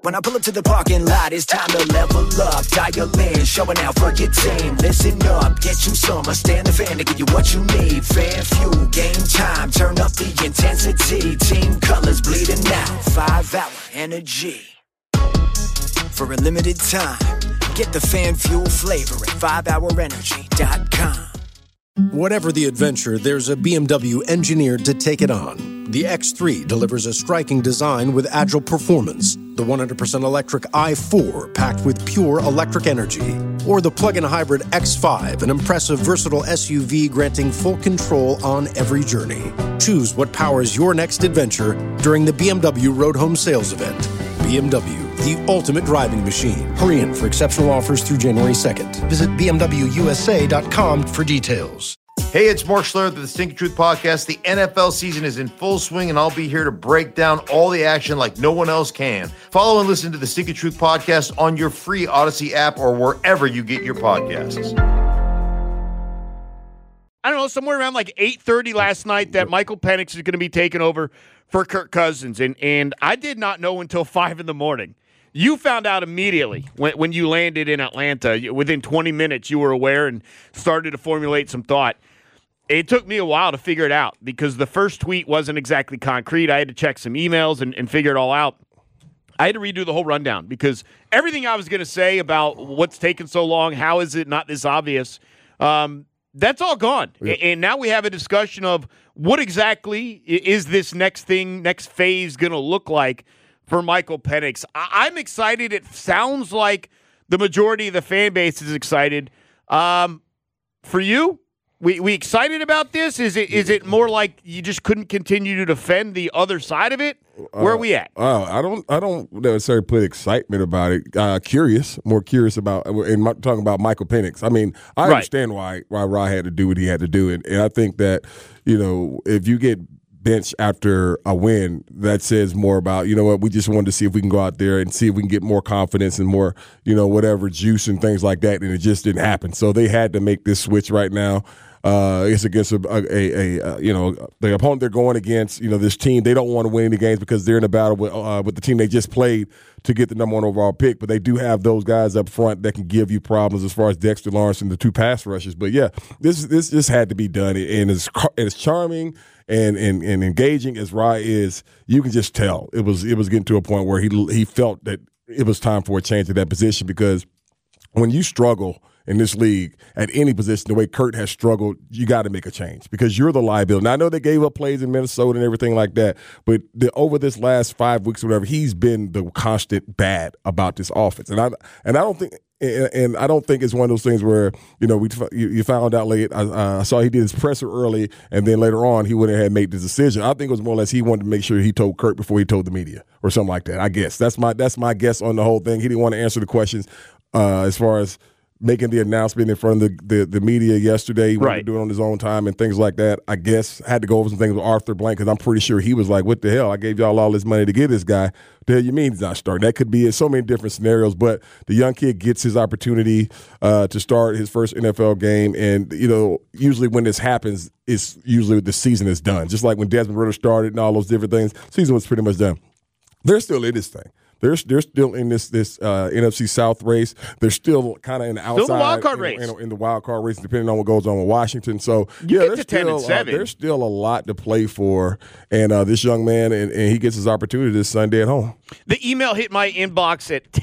When I pull up to the parking lot, it's time to level up. Dial in, showing out for your team. Listen up, get you some. Stand the fan to give you what you need. Fan fuel, game time, turn up the intensity. Team colors bleeding out, 5-hour energy. For a limited time, get the fan fuel flavor at 5hourenergy.com. Whatever the adventure, there's a BMW engineered to take it on. The X3 delivers a striking design with agile performance. The 100% electric i4 packed with pure electric energy. Or the plug-in hybrid X5, an impressive versatile SUV granting full control on every journey. Choose what powers your next adventure during the BMW Road Home Sales Event. BMW, the ultimate driving machine. Hurry in for exceptional offers through January 2nd. Visit BMWUSA.com for details. Hey, it's Mark Schlereth of the Stinky Truth Podcast. The NFL season is in full swing, and I'll be here to break down all the action like no one else can. Follow and listen to the Stinky Truth Podcast on your free Odyssey app or wherever you get your podcasts. I don't know, somewhere around like 8:30 last night that Michael Penix is going to be taking over for Kirk Cousins, and I did not know until 5 in the morning. You found out immediately when you landed in Atlanta. Within 20 minutes, you were aware and started to formulate some thought. It took me a while to figure it out because the first tweet wasn't exactly concrete. I had to check some emails and figure it all out. I had to redo the whole rundown because everything I was going to say about what's taken so long, how is it not this obvious, that's all gone. Yeah. And now we have a discussion of what exactly is this next phase going to look like for Michael Penix. I'm excited. It sounds like the majority of the fan base is excited. For you? We excited about this? Is it more like you just couldn't continue to defend the other side of it? Where are we at? I don't necessarily put excitement about it. More curious about, and talking about Michael Penix. I mean, I understand why Rod had to do what he had to do, and I think that if you get benched after a win, that says more about, we just wanted to see if we can go out there and see if we can get more confidence and more, whatever juice and things like that, and it just didn't happen. So they had to make this switch right now. It's against the opponent they're going against. This team, they don't want to win any games because they're in a battle with the team they just played to get the number 1 overall pick. But they do have those guys up front that can give you problems as far as Dexter Lawrence and the 2 pass rushes. But yeah, this just had to be done, and it's charming and engaging as Rye is. You can just tell it was getting to a point where he felt that it was time for a change at that position, because when you struggle in this league at any position, the way Kurt has struggled, you got to make a change because you're the liability. Now, I know they gave up plays in Minnesota and everything like that, but over this last 5 weeks or whatever, he's been the constant bad about this offense. And I don't think it's one of those things where you found out late. I saw he did his presser early, and then later on he went ahead and made the decision. I think it was more or less he wanted to make sure he told Kurt before he told the media or something like that. I guess that's my guess on the whole thing. He didn't want to answer the questions as far as making the announcement in front of the media yesterday. He wanted to do it on his own time and things like that. I guess had to go over some things with Arthur Blank because I'm pretty sure he was like, what the hell? I gave y'all all this money to get this guy. What the hell you mean he's not starting? That could be in so many different scenarios, but the young kid gets his opportunity to start his first NFL game. And, usually when this happens, it's usually the season is done. Just like when Desmond Ridder started and all those different things, season was pretty much done. They're still in this thing. They're still in this NFC South race. They're still kind of in the outside. Still the wild card race. In the wild card race, depending on what goes on with Washington. So, there's still 10-7. There's still a lot to play for. And this young man, and he gets his opportunity this Sunday at home. The email hit my inbox at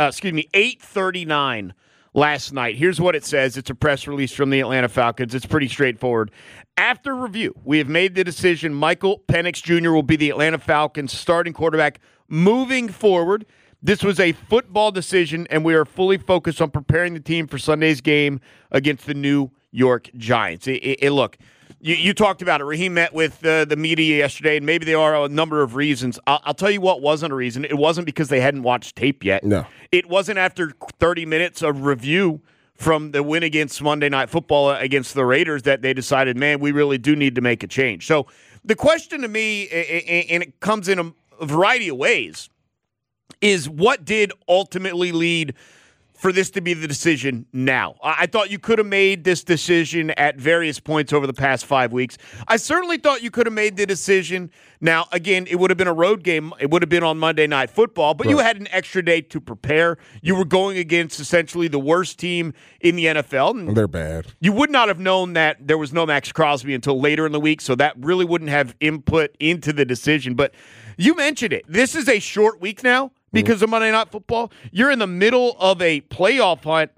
8:39 last night. Here's what it says. It's a press release from the Atlanta Falcons. It's pretty straightforward. After review, we have made the decision Michael Penix Jr. will be the Atlanta Falcons starting quarterback moving forward. This was a football decision, and we are fully focused on preparing the team for Sunday's game against the New York Giants. Look, you talked about it. Raheem met with the media yesterday, and maybe there are a number of reasons. I'll tell you what wasn't a reason. It wasn't because they hadn't watched tape yet. No. It wasn't after 30 minutes of review from the win against Monday Night Football against the Raiders that they decided, man, we really do need to make a change. So the question to me, and it comes in a variety of ways, is what did ultimately lead for this to be the decision now. I thought you could have made this decision at various points over the past 5 weeks. I certainly thought you could have made the decision. Now, again, it would have been a road game. It would have been on Monday Night Football, but you had an extra day to prepare. You were going against essentially the worst team in the NFL. And they're bad. You would not have known that there was no Max Crosby until later in the week, so that really wouldn't have input into the decision. But you mentioned it. This is a short week now. Because of Monday Night Football, you're in the middle of a playoff hunt.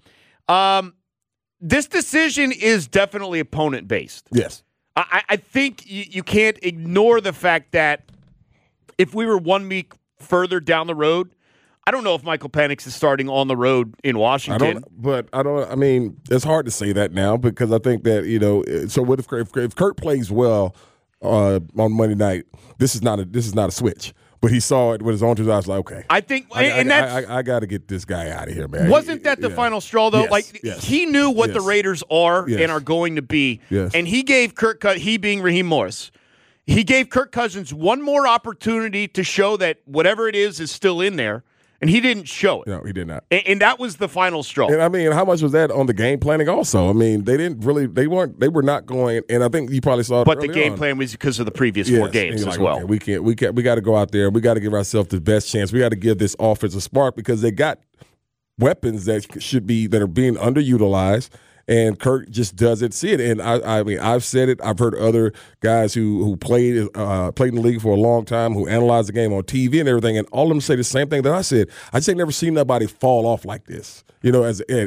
This decision is definitely opponent-based. Yes. I think you can't ignore the fact that if we were 1 week further down the road, I don't know if Michael Penix is starting on the road in Washington. I mean, it's hard to say that now because I think that, so what if Kirk plays well on Monday night, this is not a switch. But he saw it with his own two eyes, like, okay. I think, I got to get this guy out of here, man. Wasn't that the final straw, though? Yes, he knew what the Raiders are and are going to be. Yes. And he gave he being Raheem Morris, he gave Kirk Cousins one more opportunity to show that whatever it is still in there. And he didn't show it. No, he did not. And that was the final straw. And I mean, how much was that on the game planning also? I mean, they were not going, and I think you probably saw it But the game plan was because of the previous 4 games as well. Okay, we got to go out there. We got to give ourselves the best chance. We got to give this offense a spark because they got weapons that are being underutilized. And Kirk just doesn't see it. And I mean, I've said it. I've heard other guys who played in the league for a long time, who analyzed the game on TV and everything, and all of them say the same thing that I said. I just ain't never seen nobody fall off like this. During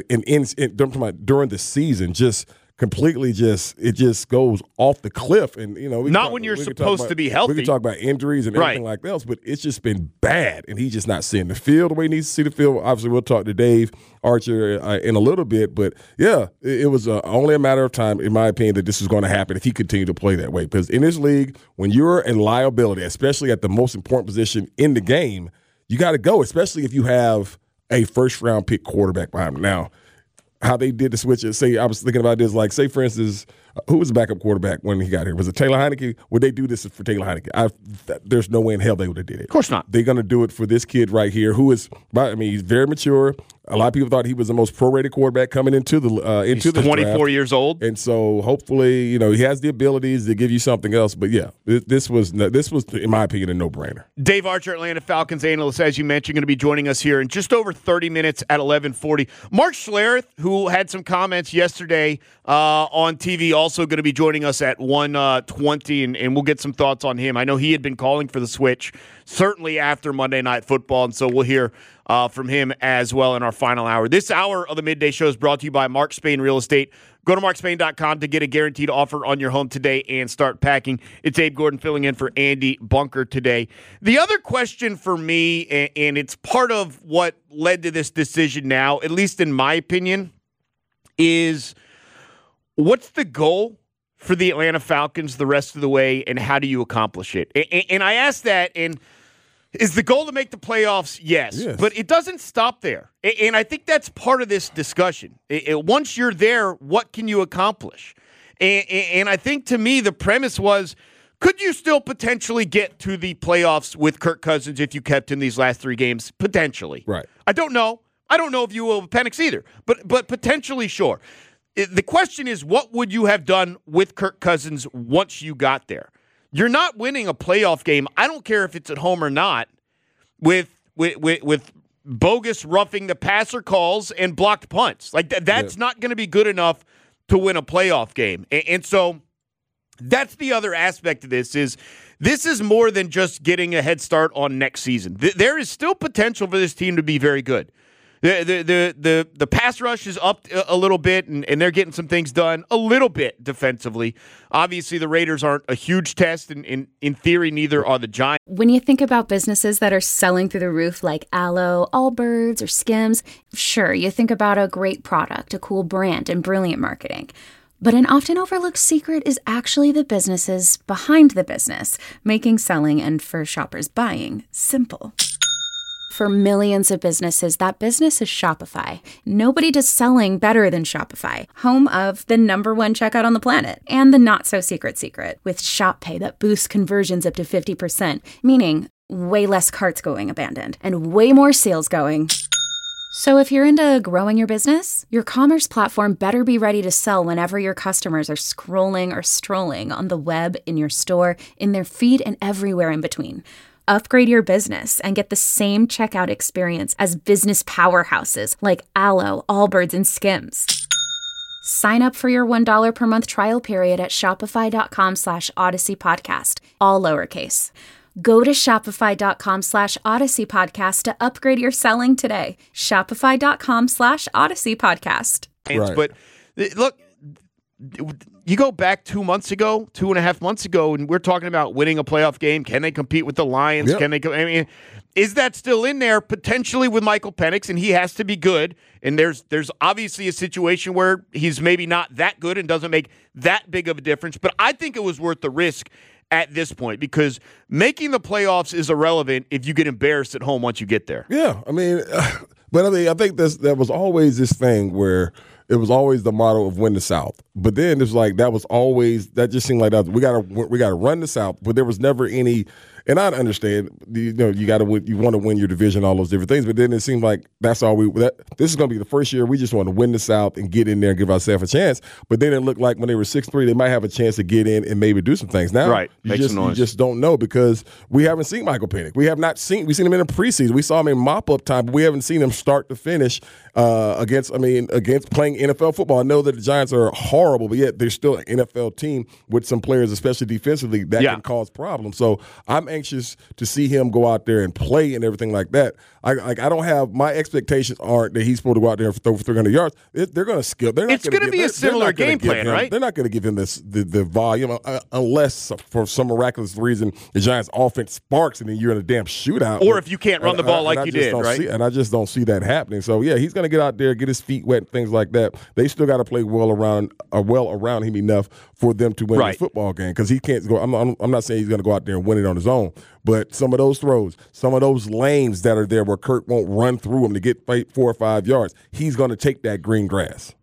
the season, just completely it just goes off the cliff. And when you're supposed to be healthy. We can talk about injuries and everything like else, but it's just been bad, and he's just not seeing the field the way he needs to see the field. Obviously, we'll talk to Dave Archer in a little bit, but yeah, it was only a matter of time, in my opinion, that this was going to happen if he continued to play that way. Because in this league, when you're a liability, especially at the most important position in the game, you got to go, especially if you have a first-round pick quarterback behind him. Now, how they did the switch, I was thinking about this, like, say, for instance, who was the backup quarterback when he got here? Was it Taylor Heineke? Would they do this for Taylor Heineke? There's no way in hell they would have did it. Of course not. They're going to do it for this kid right here, who is, he's very mature. A lot of people thought he was the most pro-rated quarterback coming into the He's 24 draft. years old, and so hopefully, he has the abilities to give you something else. But yeah, this was, in my opinion, a no-brainer. Dave Archer, Atlanta Falcons analyst, as you mentioned, going to be joining us here in just over 30 minutes at 11:40. Mark Schlereth, who had some comments yesterday on TV, also going to be joining us at 1:20, and we'll get some thoughts on him. I know he had been calling for the switch certainly after Monday Night Football, and so we'll hear from him as well in our final hour. This hour of the Midday Show is brought to you by Mark Spain Real Estate. Go to markspain.com to get a guaranteed offer on your home today and start packing. It's Abe Gordon filling in for Andy Bunker today. The other question for me, and it's part of what led to this decision now, at least in my opinion, is what's the goal for the Atlanta Falcons the rest of the way, and how do you accomplish it? And I ask that, and is the goal to make the playoffs? Yes. But it doesn't stop there. And I think that's part of this discussion. Once you're there, what can you accomplish? And I think, to me, the premise was, could you still potentially get to the playoffs with Kirk Cousins if you kept him these last 3 games? Potentially. Right. I don't know. I don't know if you will with Penix either, but potentially, sure. The question is, what would you have done with Kirk Cousins once you got there? You're not winning a playoff game. I don't care if it's at home or not, with bogus roughing the passer calls and blocked punts. Like that's not going to be good enough to win a playoff game. And so that's the other aspect of this is more than just getting a head start on next season. There is still potential for this team to be very good. The pass rush is up a little bit, and they're getting some things done a little bit defensively. Obviously, the Raiders aren't a huge test, and in theory, neither are the Giants. When you think about businesses that are selling through the roof like Aloe, Allbirds, or Skims, sure, you think about a great product, a cool brand, and brilliant marketing. But an often overlooked secret is actually the businesses behind the business, making selling and, for shoppers, buying simple. For millions of businesses, that business is Shopify. Nobody does selling better than Shopify, home of the #1 checkout on the planet, and the not-so-secret secret, with Shop Pay that boosts conversions up to 50%, meaning way less carts going abandoned, and way more sales going So if you're into growing your business, your commerce platform better be ready to sell whenever your customers are scrolling or strolling on the web, in your store, in their feed, and everywhere in between. Upgrade your business and get the same checkout experience as business powerhouses like Allo, Allbirds, and Skims. Sign up for your $1 per month trial period at shopify.com/Odyssey Podcast, all lowercase. Go to shopify.com/Odyssey Podcast to upgrade your selling today. Shopify.com/Odyssey Podcast. Right. But look, you go back 2 months ago, 2.5 months ago, and we're talking about winning a playoff game. Can they compete with the Lions? Yep. Can they? I mean, is that still in there potentially with Michael Penix? And he has to be good. And there's obviously a situation where he's maybe not that good and doesn't make that big of a difference. But I think it was worth the risk at this point, because making the playoffs is irrelevant if you get embarrassed at home once you get there. Yeah, I mean, I think that was always this thing where it was always the motto of win the South. But then it's like that just seemed like that we gotta run the South, but there was never any. And I understand, you want to win your division, all those different things. But then it seemed like that's all this is going to be the first year we just want to win the South and get in there and give ourselves a chance. But then it looked like when they were 6-3, they might have a chance to get in and maybe do some things. Now, right. you just don't know, because we haven't seen Michael Penix. We've seen him in the preseason. We saw him in mop-up time, but we haven't seen him start to finish against playing NFL football. I know that the Giants are horrible, but yet they're still an NFL team with some players, especially defensively, that can cause problems. So I'm anxious to see him go out there and play and everything like that. I don't have, my expectations aren't that he's supposed to go out there and throw for 300 yards. They're going to skill. It's going to be a similar game plan, right? They're not going to give him the volume unless for some miraculous reason the Giants' offense sparks and then you're in a damn shootout. Or if you can't run the ball like you did, right? And I just don't see that happening. So yeah, he's going to get out there, get his feet wet, things like that. They still got to play well around him enough for them to win the football game, because he can't go. I'm not saying he's going to go out there and win it on his own, but some of those throws, some of those lanes that are there where Kirk won't run through them to get 4 or 5 yards, he's going to take that green grass.